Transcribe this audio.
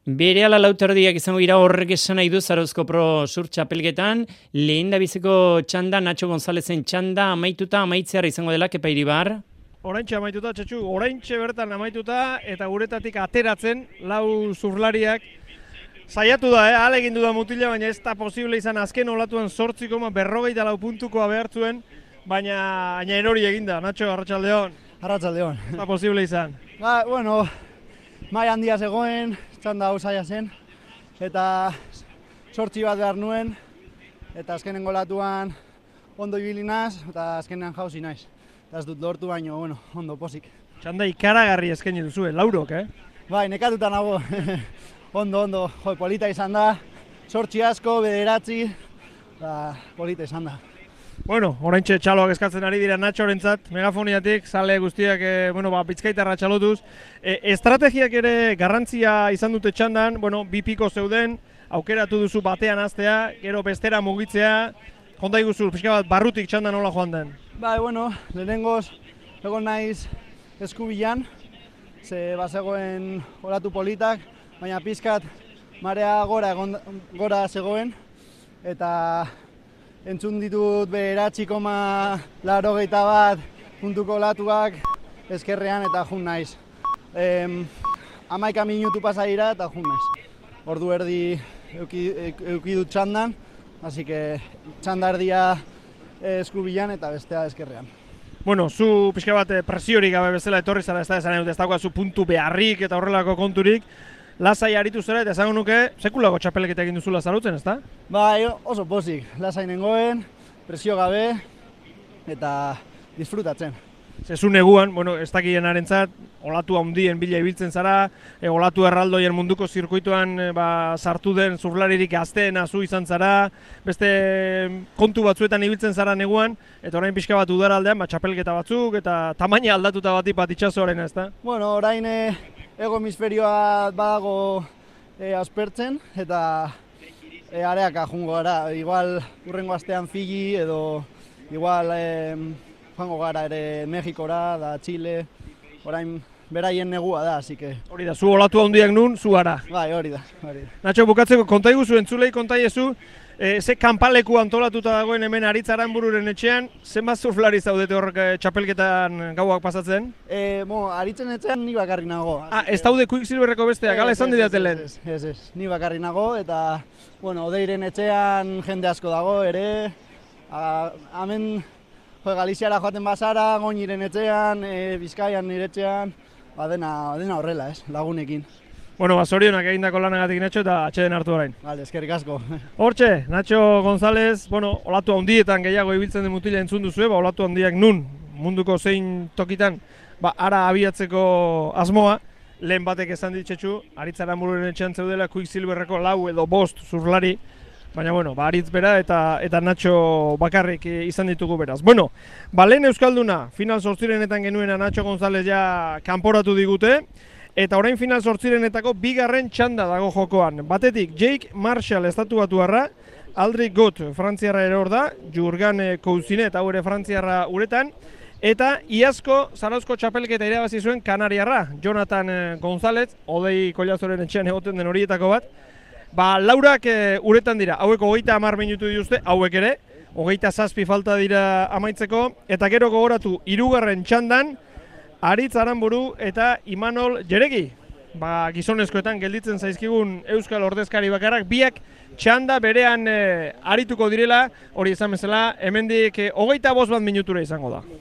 Berehala lauterdiak izango dira horrek esan nahi du Zarauzko Pro Sur txapelketan, lehen da biziko txanda, Nacho Gonzalezen txanda, amaituta amaitzeara izango dela, Kepa Iribar? Oraintxe amaituta, Txetxu, oraintxe bertan amaituta, eta guretatik ateratzen, lau zurlariak, saiatu da, ahalegindu da mutila, baina ez da posible izan azken olatuan 8,44 puntukoa behar zuen, baina erori eginda. Nacho, arratsaldeon. Arratsaldeon. Ez da posible izan. Bueno, mai handia zegoen, txanda hau zaila zen, eta 8 bat behar nuen, eta azkenengo olatuan ondo ibili naz, eta azkenean jauzi naiz. Eta ez dut lortu baino, bueno, ondo pozik. Txanda ikaragarri eskaini duzu, laurok, Bai, nekatuta nago. Ondo, polita izan da, 8 asko, 9, polita izan da. Bueno, oraintxe txaloak eskatzen ari dira Nachorentzat, megafoniatik, zale guztiak, Bizkaitarra txalotuz. Estrategiak ere garrantzia izan dute txandan, bi piko zeuden, aukeratu duzu batean hastea, gero bestera mugitzea, konta iguzu, pixka bat barrutik txandan nola joan den? Bai, lehenengoz, egon naiz eskubilan, ze bazegoen olatu politak, baina pizkat marea gora zegoen, eta entzun ditut 9,81 puntuko olatuak ezkerrean eta jun naiz. 11 minutu pasa dira eta jun naiz. Ordu erdi eduki dut txandan, así que txanda erdia eskubilan eta bestea ezkerrean. Bueno, zu pixka bat presiorik gabe bezala etorri zara, ez dauka zu puntu beharrik eta horrelako konturik. Lasai aritu zera eta esango nuke, sekulako txapelketa egin duzula Zarautzen, ezta? Bai, oso pozik. Lasai nengoen, presio gabe eta disfrutatzen. Zezu neguan, ez dakien arentzat, olatu handien bila ibiltzen zara, olatu erraldoien munduko zirkuituan sartu den zurlaririk gazteena zu izan zara, beste kontu batzuetan ibiltzen zara neguan, eta orain pixka bat udaraldean, txapelketa batzuk, eta tamaina aldatuta bat itxasoaren, ezta? Orain ego hemisferioa badago aspertzen, eta areaka jungo gara. Igual urrengo astean Fiji edo igual joango gara ere Mexikora da Chile. Orain beraien negua da, así que... Hori da, zu olatu handiak nun, zu gara. Bai, hori da. Nacho, bukatzeko, konta iguzu, entzulei kontaiezu, ze kanpaleku antolatuta dagoen hemen Aritz Aranbururen etxean, zenbat zurflari zaudete horrek txapelketan gauak pasatzen? Aritzen etxean ni bakarrik nago. Ez daude Quicksilverreko besteak, gala esan didatelen? Ez, ni bakarrik nago, eta Odeiren etxean jende asko dago ere, hemen Galiziara joaten bazara, Goñiren etxean, Bizkaian nire etxean, dena horrela, lagunekin. Zorionak egindako lanagatik, Nacho, eta atxeden hartu orain. Vale, eskerrik asko. Hortxe, Nacho González, olatu handietan gehiago ibiltzen den mutila entzun duzue, olatu handiak nun, munduko zein tokitan, ara abiatzeko asmoa, lehen batek esan ditxetxu, Aritz Aranbururen etxean zeudela Quicksilverreko 4 edo 5 zurlari, baina Aritz bera eta Nacho bakarrik izan ditugu beraz. Lehen euskalduna, final 8renetan genuena Nacho González ja kanporatu digute, eta orain final 8renetako bigarren txanda dago jokoan. Batetik, Jake Marshall estatuatuarra, Aldrich Gott frantziarra ere hor da, Jurgan Cousinet hau ere frantziarra uretan, eta iazko Zarauzko txapelketa irabazi zuen kanariarra, Jonathan González, Odei Kollazoren etxean egoten den horietako bat. Laurak uretan dira, hauek 30 minutu dituzte, hauek ere, 27 falta dira amaitzeko, eta gero gogoratu, 3. txandan, Aritz Aranburu eta Imanol Jeregi. Gizonezkoetan gelditzen zaizkigun euskal ordezkari bakarrak, biak txanda berean arituko direla, hori esan bezala, hemendik 25 minutura izango da.